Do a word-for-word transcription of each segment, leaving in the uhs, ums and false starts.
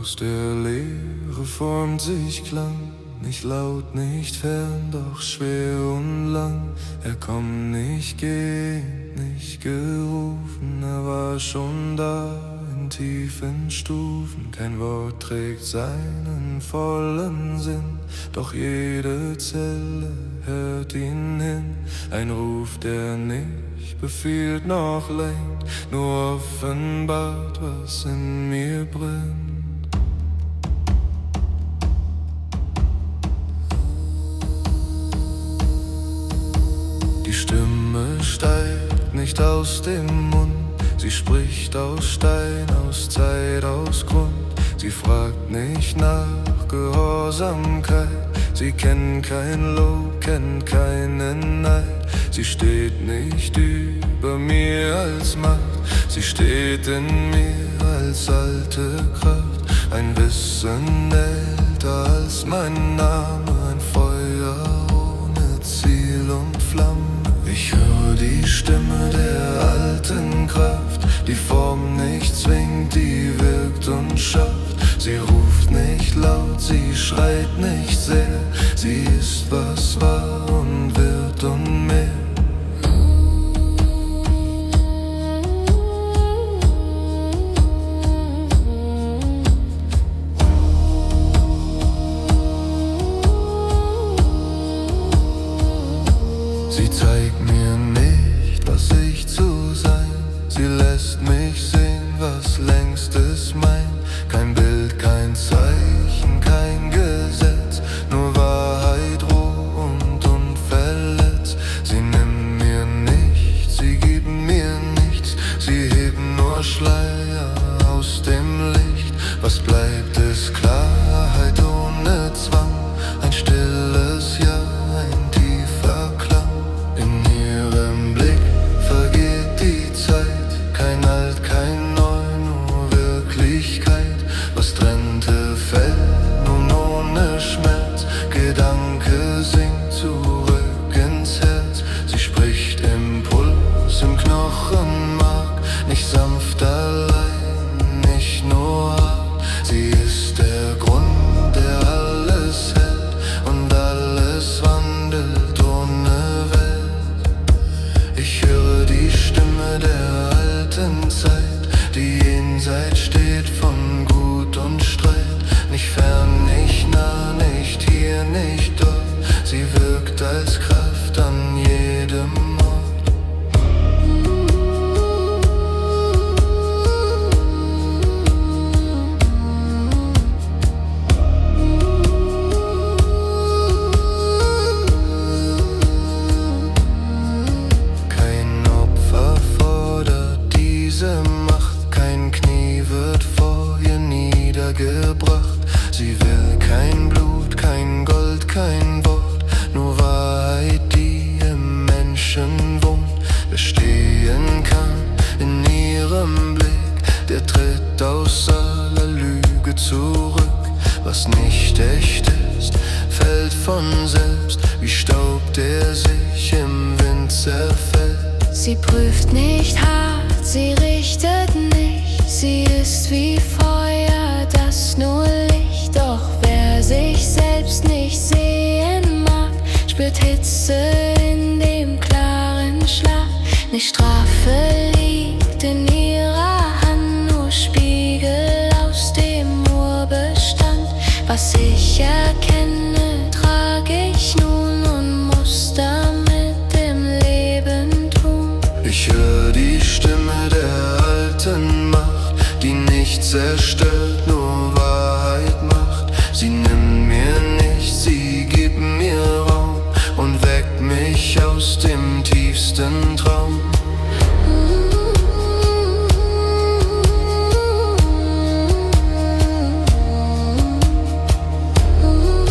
Aus der Leere formt sich Klang, nicht laut, nicht fern, doch schwer und lang. Er kommt nicht gehend, nicht gerufen, er war schon da in tiefen Stufen. Kein Wort trägt seinen vollen Sinn, doch jede Zelle hört ihn hin. Ein Ruf, der nicht befiehlt noch lenkt, nur offenbart, was in mir brennt. Die Stimme steigt nicht aus dem Mund, sie spricht aus Stein, aus Zeit, aus Grund. Sie fragt nicht nach Gehorsamkeit, sie kennt kein Lob, kennt keinen Neid. Sie steht nicht über mir als Macht, sie steht in mir als alte Kraft. Ein Wissen älter als mein Name, ein Feuer ohne Ziel und Flamme. Ich höre die Stimme der alten Kraft, die Form nicht zwingt, die wirkt und schafft. Sie ruft nicht laut, sie schreit nicht sehr, sie ist, was war und wird und mehr. Sie zeigt mir nicht, was ich zu sein, sie lässt mich sehen, was längst ist mein. Kein Bild, kein Zeichen, kein Gesetz, nur Wahrheit roh und unverletzt. Sie nimmt mir nichts, sie gibt mir nichts, sie hebt nur Schleier aus dem Licht. Was bleibt, ist Klarheit ohne Zwang, ein stilles Ja, ein tiefer Klang. In ihrem Blick vergeht die Zeit, kein Alt, kein Neu, nur Wirklichkeit. Was trennte, fällt nun ohne Schmerz, Gedanke sinkt zurück ins Herz. Sie spricht im Puls, im Knochenmark, nicht sanft allein, nicht nur hart. Sie ist der Grund, der alles hält und alles wandelt ohne Welt. Ich höre die Stimme der alten Zeit, die jenseits steht von Gut und Streit. Nicht fern, nicht nah, nicht hier, nicht dort. Sie wirkt als Kraft an jedem Ort. Kein Opfer fordert diese Macht, kein Knie wird vor ihr niedergebracht. Sie will kein Blut, kein Gold, kein Wort, nur Wahrheit, die im Menschen wohnt, bestehen kann in ihrem Blick. Der tritt aus aller Lüge zurück. Was nicht echt ist, fällt von selbst, wie Staub, der sich im Wind zerfällt. Sie prüft nicht hart, sie richtet nicht, sie ist wie Feuer, das nur Licht. Doch wer sich selbst nicht sehen mag, spürt Hitze in dem klaren Schlaf. Nicht Strafe liegt in ihrer Hand, nur Spiegel aus dem Urbestand. Was ich erkenne, trage ich nun und muss damit im Leben tun. Ich höre die Stimme der alten Macht, die nicht zerstört, nur Wahrheit macht. Sie nimmt mir nichts, sie gibt mir Raum und weckt mich aus dem tiefsten Traum. Mm-hmm.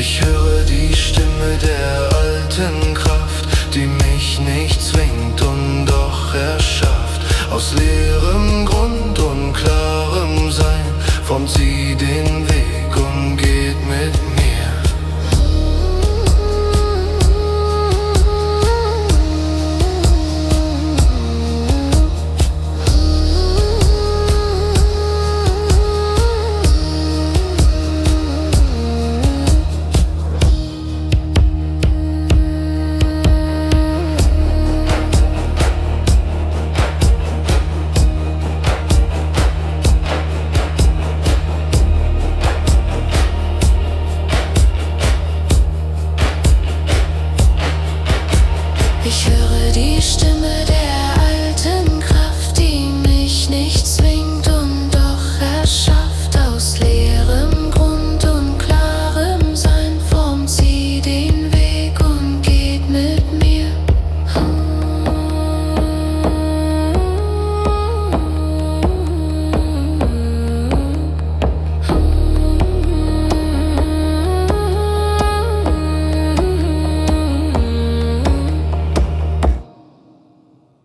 Ich höre die Stimme der alten Kraft, die mich nicht zwingt und doch erschafft. Aus leerem Grund und klarem Sein formt sie den Weg und geht mit mir. Ich höre die Stimme der